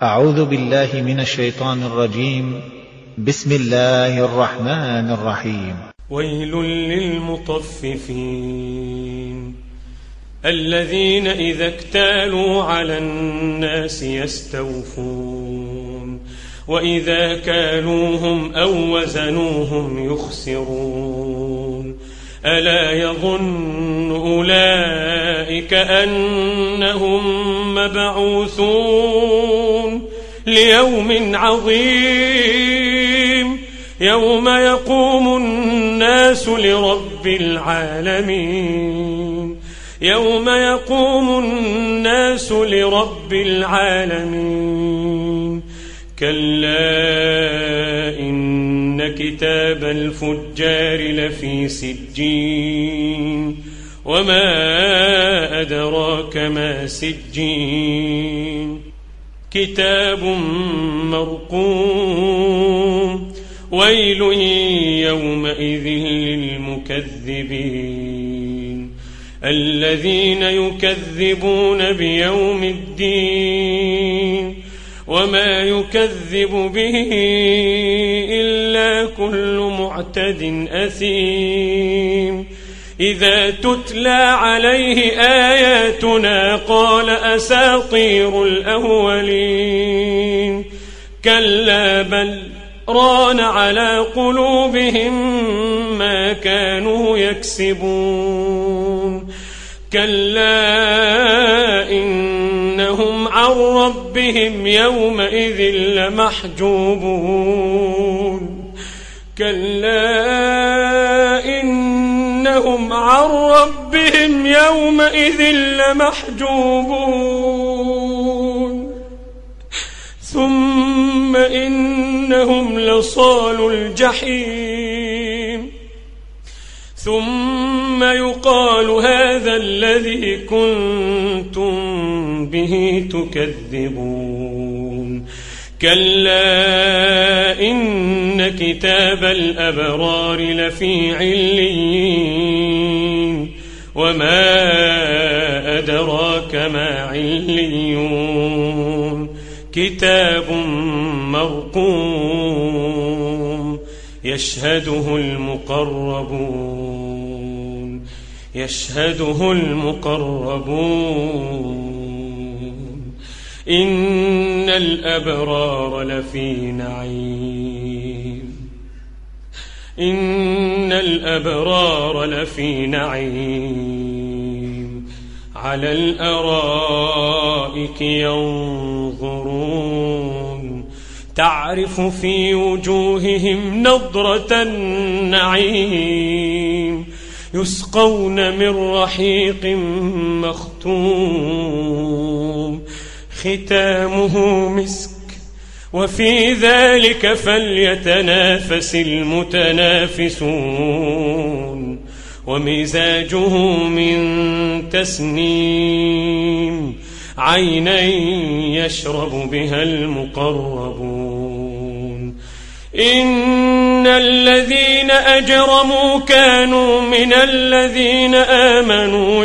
أعوذ بالله من الشيطان الرجيم. بسم الله الرحمن الرحيم. ويل للمطففين الذين إذا اكتالوا على الناس يستوفون وإذا كالوهم أو وزنوهم يخسرون ألا يظن أولئك أنهم مبعوثون ليوم عظيم يوم يقوم الناس لرب العالمين يوم يقوم الناس لرب العالمين كلا إن كتاب الفجار لفي سجين وما أدراك ما سجين كتاب مرقوم ويل يومئذ للمكذبين الذين يكذبون بيوم الدين وما يكذب به إلا كل معتد أثيم إذا تتلى عليه آياتنا قال أساطير الأولين كلا بل ران على قلوبهم ما كانوا يكسبون كلا إنهم عن ربهم يومئذ لمحجوبون كلا إنهم عن ربهم يومئذ لمحجوبون ثم إنهم لصالوا الجحيم ثم يقال هذا الذي كنتم به تكذبون كلا إن كتاب الأبرار لفي عليين وما أدراك ما عليون كتاب مرقوم يشهده المقربون إن الأبرار لفي نعيم على الأرائك ينظرون تعرف في وجوههم نضرة النعيم يسقون من رحيق مختوم ختامه مسك وفي ذلك فليتنافس المتنافسون ومزاجه من تسنيم عينا يشرب بها المقربون إن الذين أجرموا كانوا من الذين آمنوا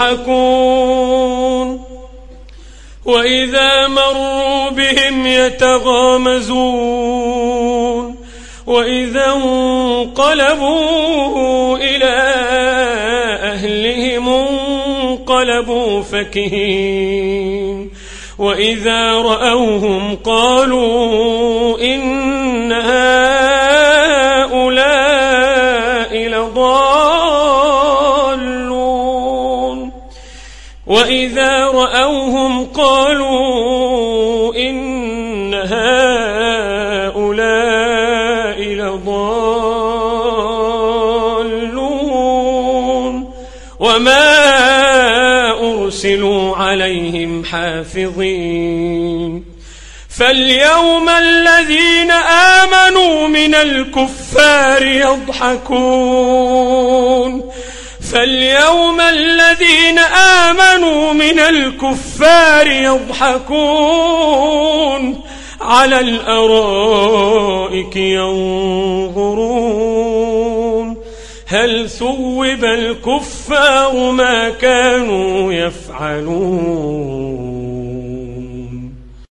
يضحكون وإذا مروا بهم يتغامزون وإذا انقلبوا إلى أهلهم انقلبوا فكهين وإذا رأوهم قالوا إن هؤلاء لضالون وإذا رأوهم قالوا إن هؤلاء لضالون وما أرسلوا عليهم حافظين فاليوم الذين آمنوا من الكفار يضحكون على الأرائك ينظرون هل ثوب الكفار ما كانوا يفعلون